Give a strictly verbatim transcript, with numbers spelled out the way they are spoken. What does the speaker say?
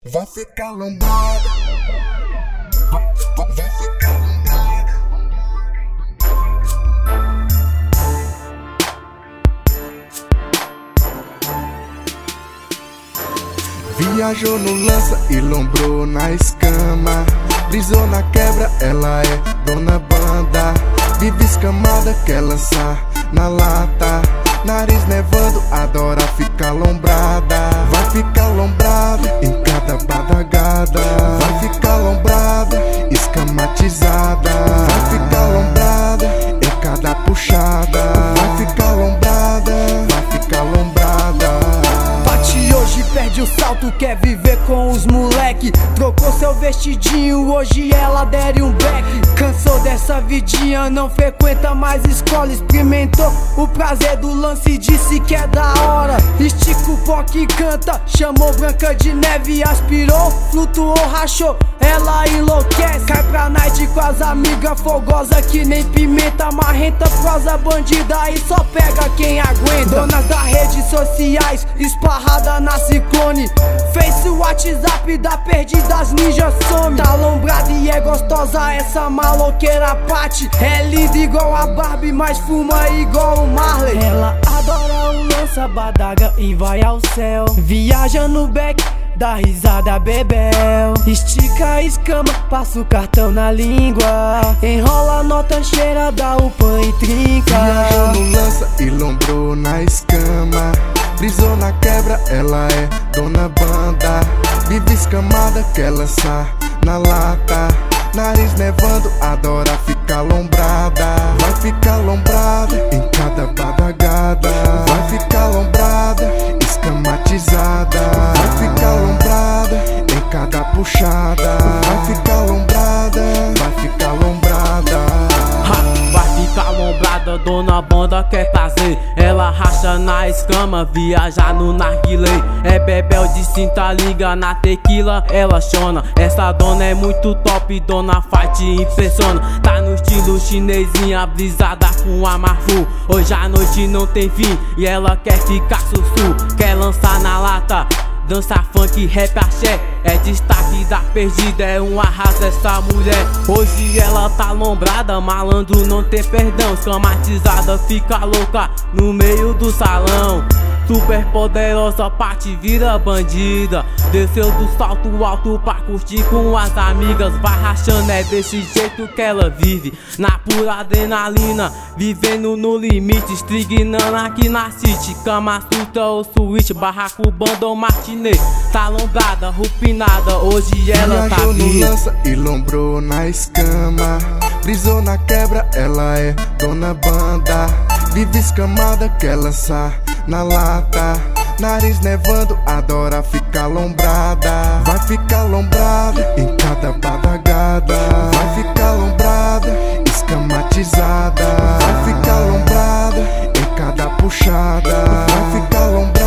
Vai ficar lombada, vai, vai, vai ficar lombada. Viajou no lança e lombrou na escama. Brisou na quebra, ela é dona banda. Vive escamada, quer lançar na lata. Nariz nevando, adora ficar lombrada. Vai ficar lombrada em cada badagada. Vai ficar lombrada, escamatizada. Vai ficar lombrada em cada puxada. Vai ficar lombrada, vai ficar lombrada. Bate hoje, perde o salto, quer viver com os moleque. Trocou seu vestidinho, hoje ela adere um back. Cansou dessa vidinha, não frequenta mais escola. Experimentou o prazer do lance e disse que é da hora. Estica o pó que canta, chamou Branca de Neve. Aspirou, flutuou, rachou, ela enlouquece. Cai pra night com as amigas fogosa que nem pimenta. Marrenta, prosa bandida e só pega quem aguenta. Dona das redes sociais, esparrada na ciclone. Face o WhatsApp da perdidas ninja some. Tá lombrada e é gostosa essa maloqueira Pati. É linda igual a Barbie, mas fuma igual o Marley. Ela adora o lança, badaga e vai ao céu. Viaja no beck, dá risada bebel. Estica a escama, passa o cartão na língua. Enrola a nota, cheira, dá o pão e trinca. Viajou no lança e lombrou na escama. Brisou na quebra, ela é dona banda. Vive escamada, quer lançar na lata. Nariz nevando, adora ficar lombrada. Vai ficar lombrada em cada badagada. Vai ficar lombrada, escamatizada. Vai ficar lombrada em cada puxada. Vai ficar lombrada, vai ficar lombrada. Ha, vai ficar lombrada, dona banda quer prazer. Ela racha na escama, viaja no narguilé. É bebel de cinta, liga na tequila, ela chona. Essa dona é muito top, dona fight impressiona. Tá no estilo chinesinha, brisada com a Marfu. Hoje a noite não tem fim e ela quer ficar sussu. Quer lançar na lata, dança funk, rap, axé. É destaque da perdida, é um arraso essa mulher. Hoje ela tá lombrada, malandro não tem perdão. Escamatizada, fica louca no meio do salão. Super poderosa, Pati vira bandida. Desceu do salto alto pra curtir com as amigas. Vai rachando, é desse jeito que ela vive, na pura adrenalina, vivendo no limite. Estrignando aqui na city, Kama Sutra ou switch, barraco, banda ou matinê. Tá lombrada, rupinada, hoje ela tá viajou no viva. lança e lombrou na escama. Brisou na quebra, ela é dona banda. Vive escamada, quer lançar na lata. Nariz nevando, adora ficar lombrada. Vai ficar lombrada em cada badagada. Vai ficar lombrada, escamatizada. Vai ficar lombrada em cada puxada. Vai ficar lombrada.